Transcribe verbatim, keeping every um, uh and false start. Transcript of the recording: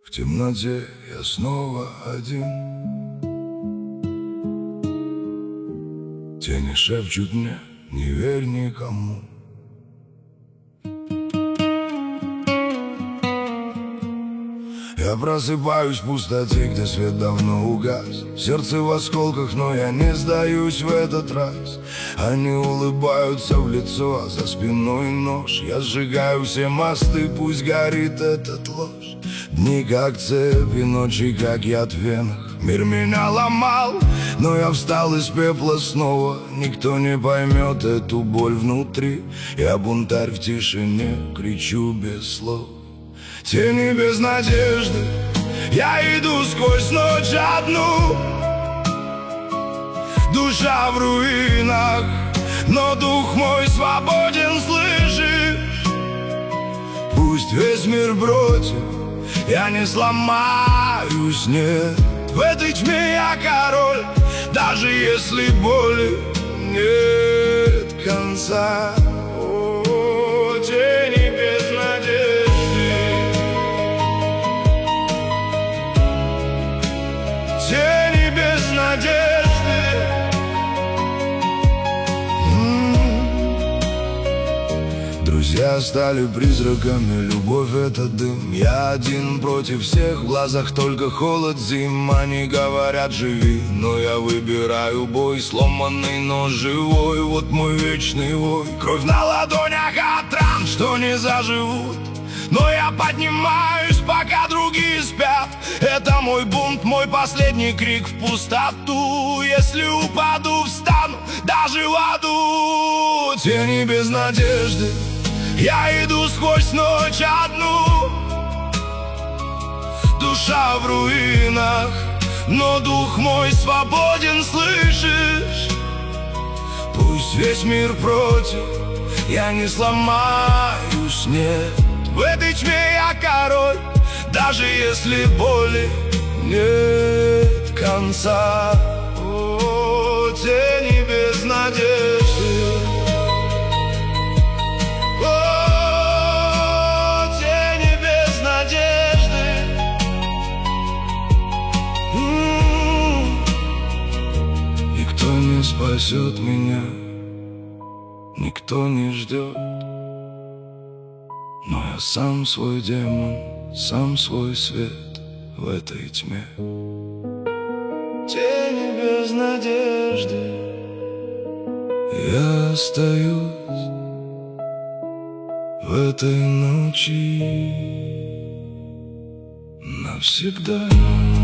В темноте я снова один. Тени шепчут мне: не верь никому. Я просыпаюсь в пустоте, где свет давно угас. Сердце в осколках, но я не сдаюсь в этот раз. Они улыбаются в лицо, а за спиной нож. Я сжигаю все мосты, пусть горит этот ложь. Дни как цепи, ночи как яд в венах. Мир меня ломал, но я встал из пепла снова. Никто не поймет эту боль внутри. Я бунтарь в тишине, кричу без слов. Тени без надежды, я иду сквозь ночь одну. Душа в руинах, но дух мой свободен, слышишь? Пусть весь мир против, я не сломаюсь, нет. В этой тьме я король, даже если боли нет конца. О, тени без надежды, тени без надежды. Друзья стали призраками, любовь — это дым. Я один против всех, в глазах только холод зим. Они говорят: живи, но я выбираю бой. Сломанный, но живой, вот мой вечный вой. Кровь на ладонях от ран, что не заживут. Но я поднимаюсь, пока другие спят. Это мой бунт, мой последний крик в пустоту. Если упаду, встану, даже в аду. Тени без надежды, я иду сквозь ночь одну. Душа в руинах, но дух мой свободен, слышишь? Пусть весь мир против, я не сломаюсь, нет. В этой тьме я король, даже если боли нет конца. О, тени без надежды, о, тени без надежды. М-м-м. Никто не спасет меня, никто не ждет. Но я сам свой демон, сам свой свет в этой тьме. Тени без надежды, я остаюсь в этой ночи навсегда.